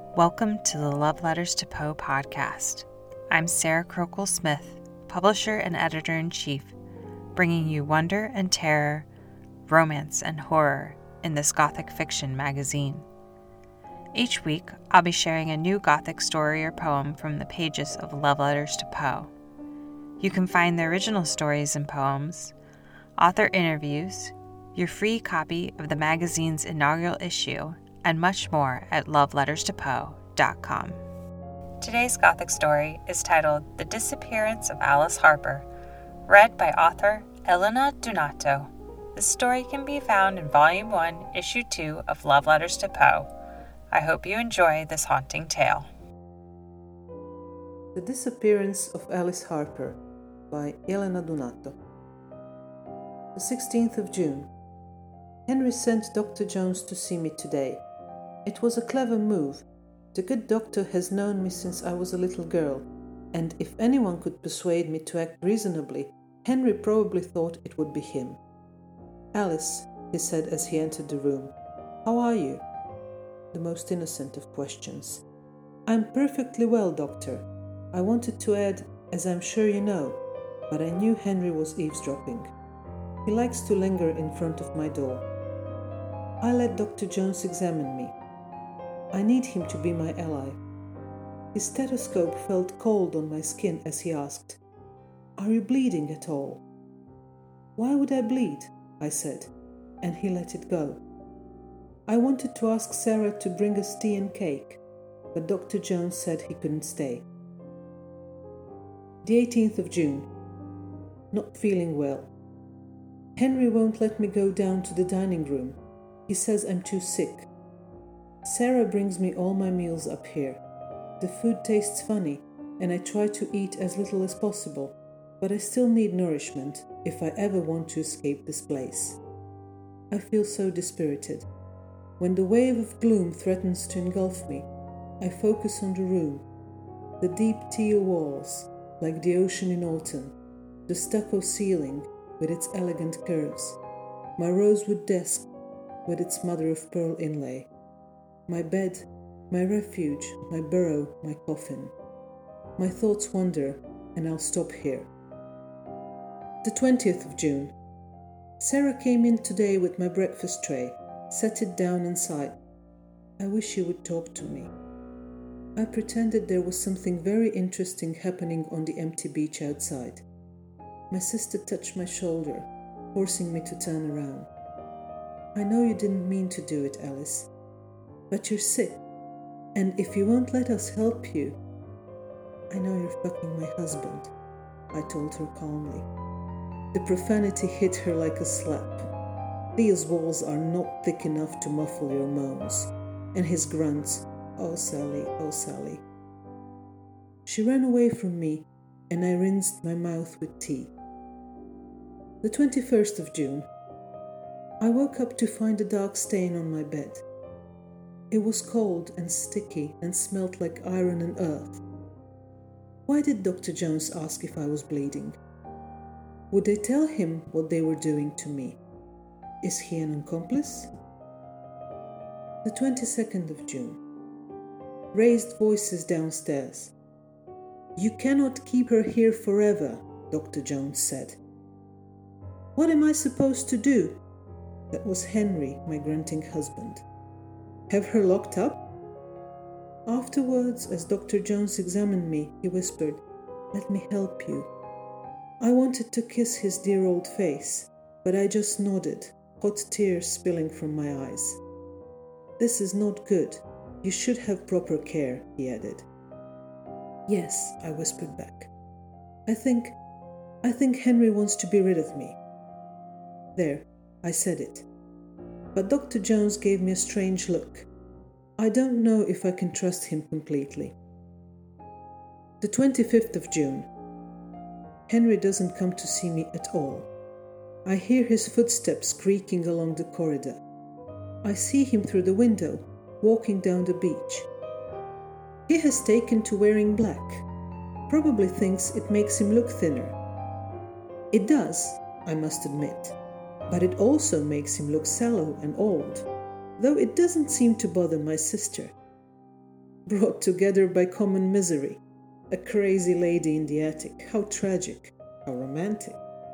Welcome to the Love Letters to Poe podcast. I'm Sarah Crokel Smith, publisher and editor-in-chief, bringing you wonder and terror, romance and horror in this Gothic fiction magazine. Each week, I'll be sharing a new Gothic story or poem from the pages of Love Letters to Poe. You can find the original stories and poems, author interviews, your free copy of the magazine's inaugural issue, and much more at loveletterstopoe.com. Today's Gothic story is titled The Disappearance of Alice Harper, read by author Elena Donato. This story can be found in Volume 1, Issue 2 of Love Letters to Poe. I hope you enjoy this haunting tale. The Disappearance of Alice Harper by Elena Donato. The 16th of June. Henry sent Dr. Jones to see me today. It was a clever move. The good doctor has known me since I was a little girl, and if anyone could persuade me to act reasonably, Henry probably thought it would be him. "Alice," he said as he entered the room, "how are you?" The most innocent of questions. "I'm perfectly well, doctor." I wanted to add, "as I'm sure you know," but I knew Henry was eavesdropping. He likes to linger in front of my door. I let Dr. Jones examine me. I need him to be my ally. His stethoscope felt cold on my skin as he asked, "Are you bleeding at all?" "Why would I bleed?" I said, and he let it go. I wanted to ask Sarah to bring us tea and cake, but Dr. Jones said he couldn't stay. The 18th of June. Not feeling well. Henry won't let me go down to the dining room. He says I'm too sick. Sarah brings me all my meals up here. The food tastes funny, and I try to eat as little as possible, but I still need nourishment if I ever want to escape this place. I feel so dispirited. When the wave of gloom threatens to engulf me, I focus on the room. The deep teal walls, like the ocean in autumn, the stucco ceiling with its elegant curves, my rosewood desk with its mother-of-pearl inlay, my bed, my refuge, my burrow, my coffin. My thoughts wander, and I'll stop here. The 20th of June. Sarah came in today with my breakfast tray, set it down and sighed. "I wish you would talk to me." I pretended there was something very interesting happening on the empty beach outside. My sister touched my shoulder, forcing me to turn around. "I know you didn't mean to do it, Alice, but you're sick, and if you won't let us help you..." "I know you're fucking my husband," I told her calmly. The profanity hit her like a slap. These walls are not thick enough to muffle your moans, and his grunts, "Oh Sally, oh Sally." She ran away from me, and I rinsed my mouth with tea. The 21st of June. I woke up to find a dark stain on my bed. It was cold and sticky and smelt like iron and earth. Why did Dr. Jones ask if I was bleeding? Would they tell him what they were doing to me? Is he an accomplice? The 22nd of June. Raised voices downstairs. "You cannot keep her here forever," Dr. Jones said. What am I supposed to do? That was Henry, my grunting husband. Have her locked up? Afterwards, as Dr. Jones examined me, he whispered, "Let me help you." I wanted to kiss his dear old face, but I just nodded, hot tears spilling from my eyes. "This is not good. You should have proper care," he added. "Yes," I whispered back. I think Henry wants to be rid of me." There, I said it. But Dr. Jones gave me a strange look. I don't know if I can trust him completely. The 25th of June. Henry doesn't come to see me at all. I hear his footsteps creaking along the corridor. I see him through the window, walking down the beach. He has taken to wearing black. Probably thinks it makes him look thinner. It does, I must admit, but it also makes him look sallow and old, though it doesn't seem to bother my sister. brought together by common misery. A crazy lady in the attic. How tragic, how romantic.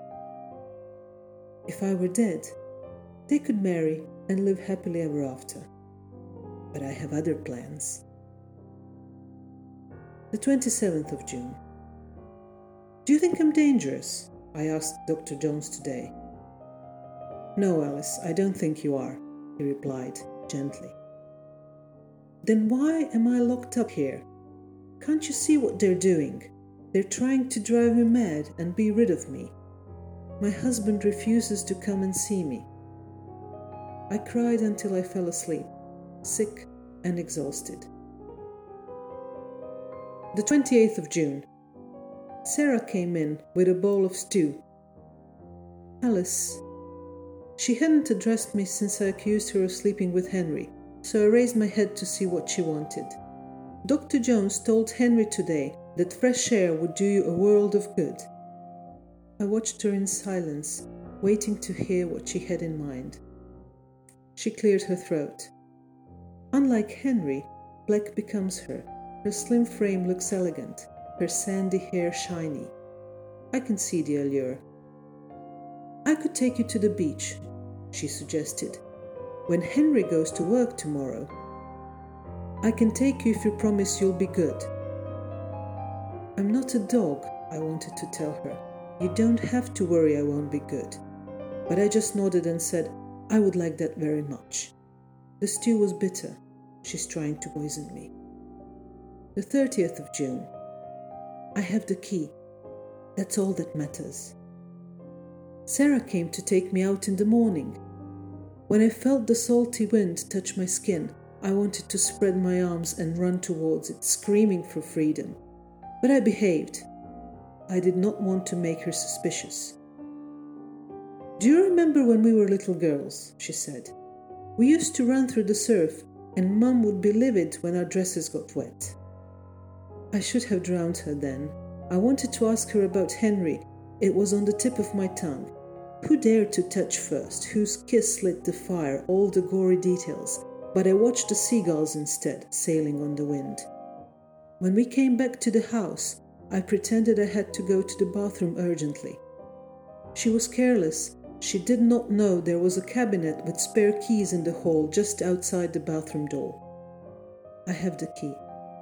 If I were dead, they could marry and live happily ever after. But I have other plans. The 27th of June. Do you think I'm dangerous? I asked Dr. Jones today. No, Alice, I don't think you are, he replied gently. Then why am I locked up here? Can't you see what they're doing? They're trying to drive me mad and be rid of me. My husband refuses to come and see me. I cried until I fell asleep, sick and exhausted. The 28th of June. Sarah came in with a bowl of stew. Alice. She hadn't addressed me since I accused her of sleeping with Henry, so I raised my head to see what she wanted. Dr. Jones told Henry today that fresh air would do you a world of good. I watched her in silence, waiting to hear what she had in mind. She cleared her throat. Unlike Henry, black becomes her. Her slim frame looks elegant, her sandy hair shiny. I can see the allure. I could take you to the beach, she suggested, when Henry goes to work tomorrow. I can take you if you promise you'll be good. I'm not a dog, I wanted to tell her. You don't have to worry I won't be good. But I just nodded and said, I would like that very much. The stew was bitter. She's trying to poison me. The 30th of June. I have the key. That's all that matters. Sarah came to take me out in the morning. When I felt the salty wind touch my skin, I wanted to spread my arms and run towards it, screaming for freedom. But I behaved. I did not want to make her suspicious. Do you remember when we were little girls? She said. We used to run through the surf, and Mum would be livid when our dresses got wet. I should have drowned her then. I wanted to ask her about Henry. It was on the tip of my tongue. Who dared to touch first? Whose kiss lit the fire? All the gory details. But I watched the seagulls instead, sailing on the wind. When we came back to the house, I pretended I had to go to the bathroom urgently. She was careless. She did not know there was a cabinet with spare keys in the hall just outside the bathroom door. I have the key.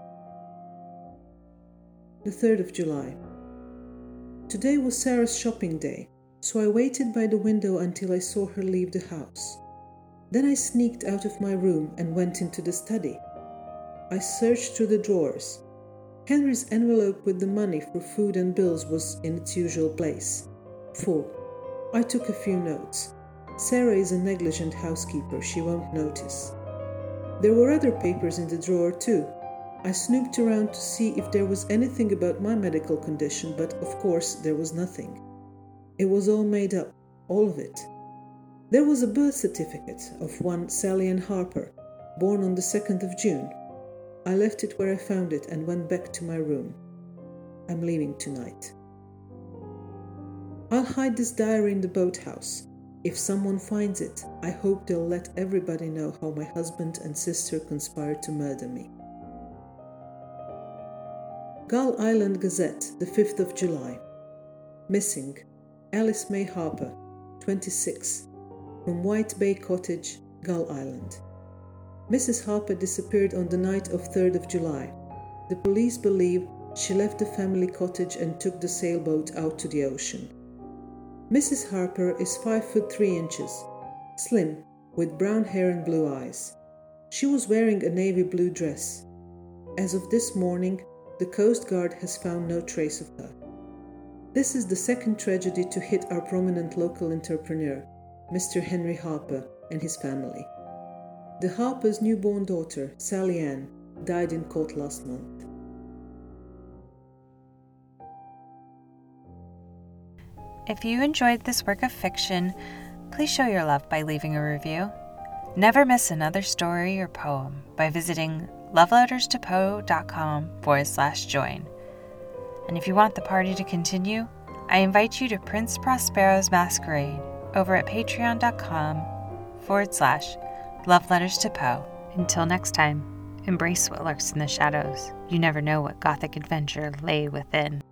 The 3rd of July. Today was Sarah's shopping day, so I waited by the window until I saw her leave the house. Then I sneaked out of my room and went into the study. I searched through the drawers. Henry's envelope with the money for food and bills was in its usual place, full. I took a few notes. Sarah is a negligent housekeeper, she won't notice. There were other papers in the drawer too. I snooped around to see if there was anything about my medical condition, but of course there was nothing. It was all made up, all of it. There was a birth certificate of one Sally Ann Harper, born on the 2nd of June. I left it where I found it and went back to my room. I'm leaving tonight. I'll hide this diary in the boathouse. If someone finds it, I hope they'll let everybody know how my husband and sister conspired to murder me. Gull Island Gazette, the 5th of July. Missing. Alice May Harper, 26, from White Bay Cottage, Gull Island. Mrs. Harper disappeared on the night of 3rd of July. The police believe she left the family cottage and took the sailboat out to the ocean. Mrs. Harper is 5 foot 3 inches, slim, with brown hair and blue eyes. She was wearing a navy blue dress. As of this morning, the Coast Guard has found no trace of her. This is the second tragedy to hit our prominent local entrepreneur, Mr. Henry Harper, and his family. The Harper's newborn daughter, Sally Ann, died in court last month. If you enjoyed this work of fiction, please show your love by leaving a review. Never miss another story or poem by visiting loveletterstopoe.com/join. And if you want the party to continue, I invite you to Prince Prospero's Masquerade over at patreon.com/loveletterstopoe. Until next time, Embrace what lurks in the shadows. You never know what gothic adventure lay within.